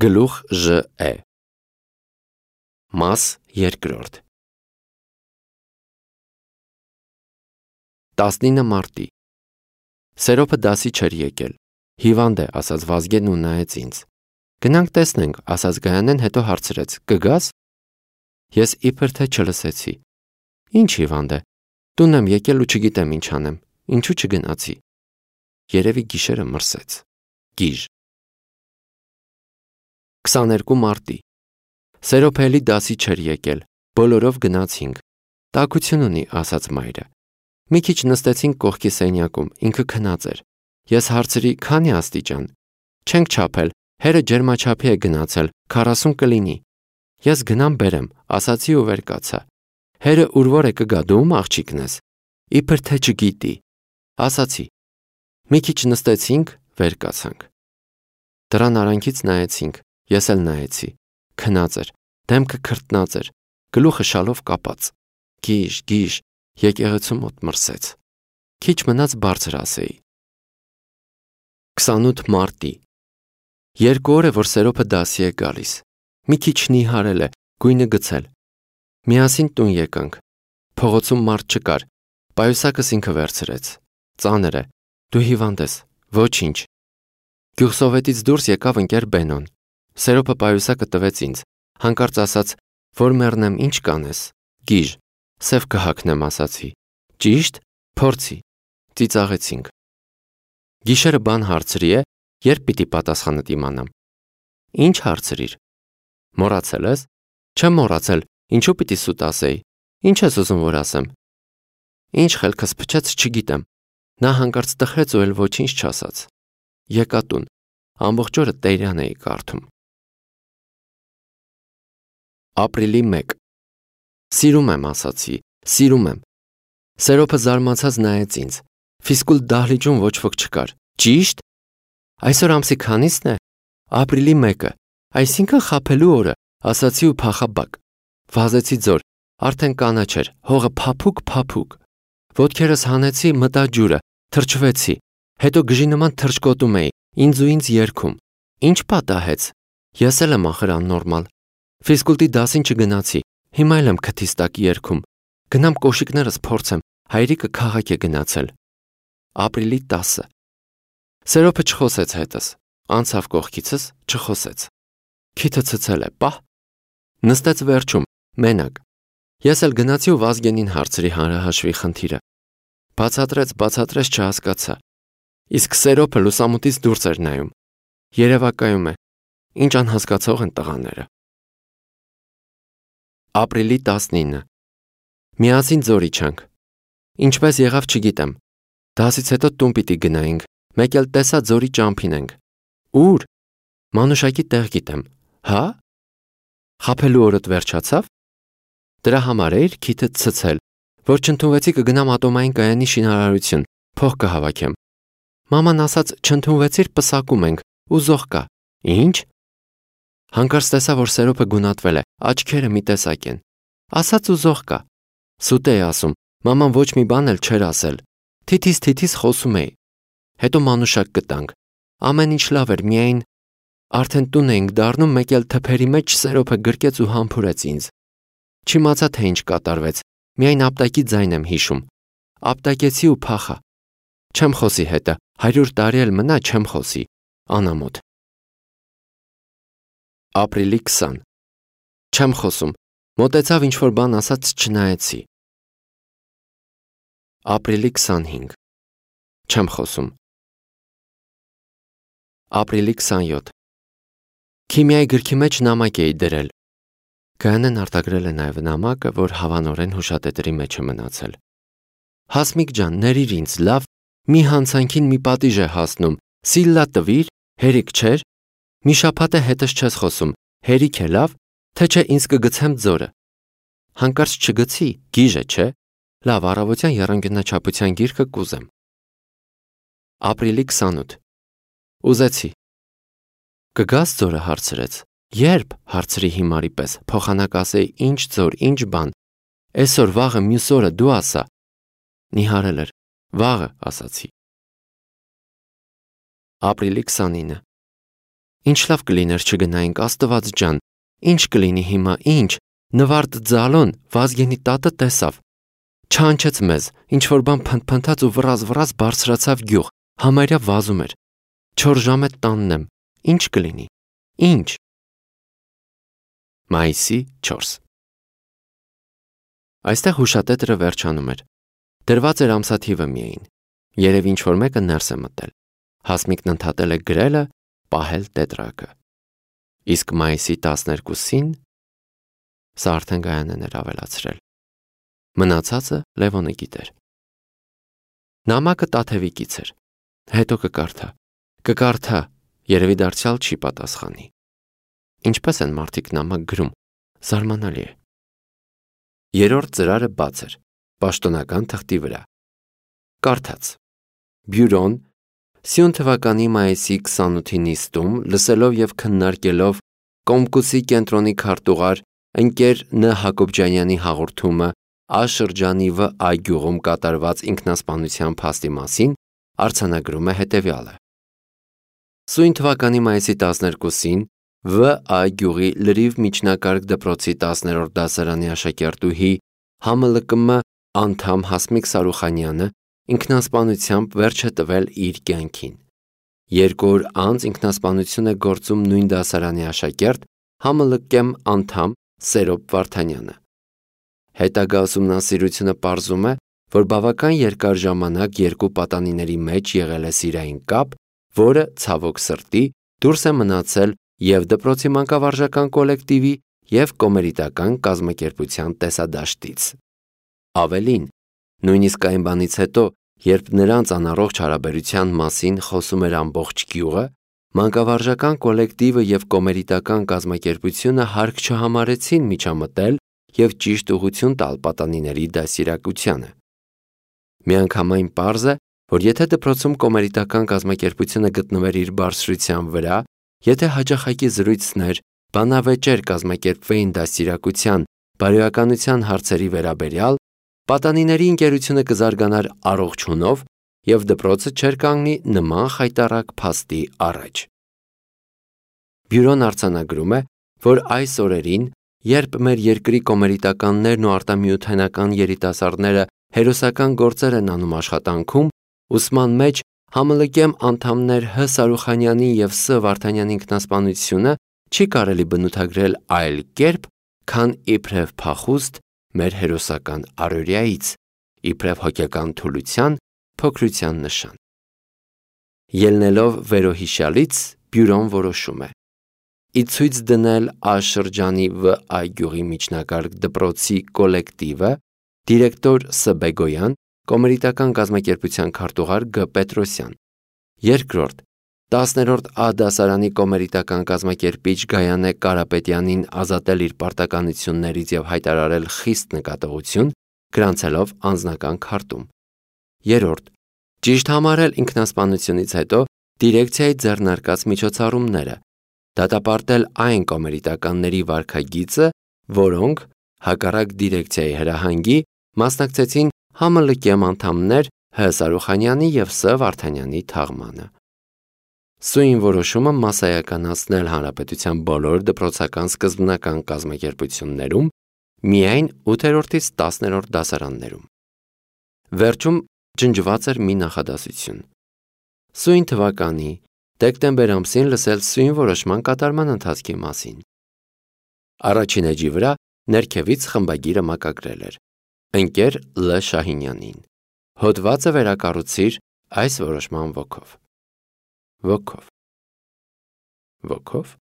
Գլուխ Ժ. Մաս 2 19 մարտի Սերոպը դասի չէր եկել, հիվանդ է, ասաց Վազգենն ու նայեց ինձ, գնանք տեսնենք, ասաց Գայանեն, հետո հարցրեց, կգաս? Ես իբր թե չլսեցի, ինչ հիվանդ է, տուն եմ եկել ու չգիտեմ ինչ անեմ, ինչու չգնացի, երևի գիշերը մրսեց, գիժ 22 մարտի Սերոպը էլի դասի չէր եկել, բոլորով գնացինք, տաքություն ունի, ասաց մայրը, մի քիչ նստեցինք կողքի սենյակում, ինքը քնած էր, ես հարցրի, քանի աստիճան, չենք չափել, հերը ջերմաչափի է գնացել, 40 կլինի, ես գնամ բերեմ, ասացի ու վեր կացա, հերը ուրվոր է կգա, դու ում աղջիկն ես, իբր թե չգիտի, ասացի, մի քիչ նստեցինք, վեր կացանք, դրան արանքից նայեցինք, ես էլ նայեցի, քնած էր, դեմքը քրտնած էր, գլուխը շալով կապած, գիժ, եկեղեցու մոտ մրսեց, քիչ մնաց բարձր ասեի։ 28 մարտի 2 օր է, որ Սերոպը դասի է գալիս, մի քիչ նիհարել է, գույնը գցել, միասին տուն եկանք, փողոցում մարդ չկար, պայուսակս ինքը վերցրեց, ծանր է, դու հիվանդ ես, ոչինչ, գյուղսովետից դուրս եկավ ընկեր Բենոն, Սերոպը պայուսակը տվեց ինձ, հանկարծ ասաց, որ մեռնեմ, ինչ կանես, գիժ, սև կհագնեմ, ասացի, ճիշտ, փորձի, ծիծաղեցինք, գիշերը բան հարցրի է, երբ պիտի պատասխանդ իմանամ, ինչ հարցրիր, մոռացել ես, չեմ մոռացել, ինչու պիտի սուտ ասեի, ինչ ես ուզում որ ասեմ, ինչ խելքս փչեց չգիտեմ, նա հանկարծ տխրեց ու էլ ոչինչ չասաց, եկա տուն, ամբողջ օրը Տերյան էի կարդում։ Ապրիլի 1 Սիրում եմ, ասացի, սիրում եմ, Սերոպը զարմացած նայեց ինձ, ֆիզկուլ դահլիճում ոչ ոք չկար, ճիշտ, այսօր ամսի քանիսն է, ապրիլի 1-ը, այսինքն խաբելու օրը, ասացի ու փախաբակ, վազեցի ձոր, արդեն կանաչ էր, հողը փափուկ, ոտքերս հանեցի, մտա ջուրը, թրջվեցի, հետո գժի նման թրջկոտում էի, ինձ երգում, ինչ պատահեց, ես էլ եմ ախր աննորմալ, ֆիզկուլտի դասին չգնացի, հիմա էլ եմ քթիս տակ երգում, գնամ կոշիկներս փորձեմ, հայրիկը քաղաք է գնացել, ապրիլի 10-ը, Սերոպը չխոսեց հետս, անցավ կողքիցս, չխոսեց, քիթը ցցել է, պահ, նստեց վերջում, մենակ, ես էլ գնացի ու Վազգենին հարցրի հանրահաշվի խնդիրը, բացատրեց չհասկացա, իսկ Սերոպը լուսամուտից դուրս էր նայում, երևակայում է, ինչ անհասկացող են տղաները։ Ապրիլի 19 Միասին ձոր իջանք, ինչպես եղավ չգիտեմ, դասից հետո տուն պիտի գնայինք, մեկ էլ տեսա ձորի ճամփին ենք, ուր, Մանուշակի տեղ գիտեմ, հա, խաբելու օրդ վերջացավ, դրա համար էիր քիթը ցցել, որ չընդունվեցի կգնամ ատոմային կայանի շինարարություն, փող կհավաքեմ, մաման ասաց չընդունվեցիր պսակում ենք, ու զոհ կա, ինչ, հանկարծ տեսա, որ Սերոպը գունատվել է, աչքերը մի տեսակ են, ասաց ու զոհ կա, սուտ էի ասում, մաման ոչ մի բան էլ չէր ասել, թիթիս խոսում էի, հետո Մանուշակ գտանք, ամեն ինչ լավ էր, միայն, արդեն տուն էինք դառնում, մեկ էլ թփերի մեջ Սերոպը գրկեց ու համբուրեց ինձ, չիմացա թե ինչ կատարվեց, միայն ապտակի ձայն եմ հիշում, ապտակեցի ու փախա, չեմ խոսի հետը, 100 տարի էլ մնա չեմ խոսի, անամոթ։ Ապրիլի 20 Չեմ խոսում, մոտեցավ ինչ-որ բան ասաց չնայեցի։ Ապրիլի 25 Չեմ խոսում։ Ապրիլի 27 Քիմիայի գրքի մեջ նամակ էի դրել։ Գայանեն արտագրել է նաև նամակը, որ հավանորեն հուշատետրի մեջ է մնացել։ Հասմիկ ջան, ներիր ինձ, լավ, մի հանցանքին մի պատիժ է հասնում, սիլլա տվիր, հերիք չէր, մի շաբաթ է հետս չես խոսում, հերիք է լավ, թե չէ ինձ կգցեմ ձորը։ Հանկարծ չգցի, գիժ է, չէ, լավ, առավոտյան եռանկյունաչափության գիրքը կուզեմ։ Ապրիլի 28 Ուզեցի։ Կգաս ձորը հարցրեց, երբ հարցրի հիմարի պես, փոխանակ ասեի ինչ ձոր, ինչ բան, այսօր վաղը մյուս օրը դու ասա, նիհարել էր, վաղը ասացի։ Ապրիլի 29 Ինչ լավ կլիներ չգնայինք, Աստված ջան, ինչ կլինի հիմա, ինչ, Նվարդ Ձալոն Վազգենի տատը տեսավ, չհանչեց մեզ, ինչ որ բան փնթփնթաց ու վրազ բարձրացավ գյուղ, համարյա վազում էր, 4 ժամ է տանն եմ, ինչ կլինի, ինչ։ Մայիսի 4 Այստեղ հուշատետրը վերջանում էր, դրված էր ամսաթիվը միայն, երևի ինչ որ մեկը ներս է մտել, Հասմիկն ընդհատել է գրելը, պահել տետրակը, իսկ մայիսի 12-ին սա արդեն Գայանեն էր ավելացրել, մնացածը Լևոնը գիտեր։ Նամակը Տաթևիկից էր, հետո կկարդա, երևի դարձյալ չի պատասխանի։ Ինչպես են մարդիկ նամակ գրում, զարմանալի է։ Երրորդ ծրարը բաց էր, պաշտոնական թղթի վրա։ Կարդաց. Բյուրոն Սյուն թվականի մայիսի 28-ի նիստում, լսելով և քննարկելով Կոմկուսի կենտրոնի քարտուղար ընկեր Ն. Հակոբյանյանի հաղորդումը Ա շրջանի Վ.Ա. գյուղում կատարված ինքնասպանության փաստի մասին, արձանագրում է հետևյալը. Սույն թվականի մայիսի 12-ին Վ.Ա. գյուղի լրիվ միջնակարգ դպրոցի 10-րդ դասարանի աշակերտուհի ՀՄԼԿՄ անդամ Հասմիկ Սարուխանյանը ինքնասպանությամբ վերջ է տվել իր կյանքին։ 2 օր անց ինքնասպանություն է գործում նույն դասարանի աշակերտ ՀՄԼԿ անդամ Սերոբ Վարդանյանը։ Հետագա ուսումնասիրությունը պարզում է, որ բավական երկար ժամանակ երկու պատանիների մեջ եղել է սիրային կապ, որը, ցավոք սրտի, դուրս է մնացել և դպրոցի մանկավարժական կոլեկտիվի և կոմերիտական կազմակերպության տեսադաշտից։ Ավելին, նույնիսկ այն բանից հետո, երբ նրանց անառողջ հարաբերության մասին խոսում էր ամբողջ գյուղը, մանկավարժական կոլեկտիվը և կոմերիտական կազմակերպությունը հարկ չհամարեցին միջամտել և ճիշտ ուղղություն տալ պատանիների դաստիարակությանը։ Միանգամայն պարզ է, որ եթե դպրոցում կոմերիտական կազմակերպությունը գտնվեր իր բարձրության վրա, եթե հաճախակի զրույցներ, բանավեճեր կազմակերպվեին դաստիարակության, բարոյականության հարցերի վերաբերյալ, պատանիների ընկերությունը կզարգանար առողջունով և դպրոցը չէր կանգնի նման խայտառակ փաստի առաջ։ Բյուրոն արձանագրում է, որ այս օրերին, երբ մեր երկրի կոմերիտականներն ու արտամիութենական երիտասարդները հերոսական գործեր են անում աշխատանքում, ուսման մեջ ՀՄԼԿ անդամներ Հ. Սարուխանյանի և Ս. Վարդանյանի ինքնասպանությունը չի կարելի բնութագրել այլ կերպ, քան իբրև փախուստ մեր հերոսական առօրյայից, իբրև հոգեկան թուլության, փոքրության նշան։ Ելնելով վերոհիշյալից, բյուրոն որոշում է. ի ցույց դնել Ա շրջանի Վ.Ա. գյուղի միջնակարգ դպրոցի կոլեկտիվը, դիրեկտոր Ս. Բեգոյան, կոմերիտական կազմակերպության քարտուղար Գ. Պետրոսյան, երկրորդ 10-րդ Ա դասարանի կոմերիտական կազմակերպիչ Գայանե Կարապետյանին ազատել իր պարտականություններից և հայտարարել խիստ նկատողություն, գրանցելով անձնական քարտում, երրորդ ճիշտ համարել ինքնասպանությունից հետո դիրեկցիայի ձեռնարկած միջոցառումները, դատապարտել այն կոմերիտականների վարքագիծը, որոնք, հակառակ դիրեկցիայի հրահանգի, մասնակցեցին ՀՄԼԿ անդամներ Հ. Սարուխանյանի և Ս. Վարդանյանի թաղմանը։ Սույն որոշումը մասսայականացնել հանրապետության բոլոր դպրոցական սկզբնական կազմակերպություններում, միայն 8-ից 10-րդ դասարաններում։ Վերջում ջնջված էր մի նախադասություն. Սույն թվականի դեկտեմբեր ամսին լսել սույն որոշման կատարման ընթացքի մասին։ Առաջին էջի վրա ներքևից խմբագիրը մակագրել էր. Ընկեր Լ. Շահինյանին։ Հոդվածը վերակառուցիր այս որոշման ոգով։ Ոգով։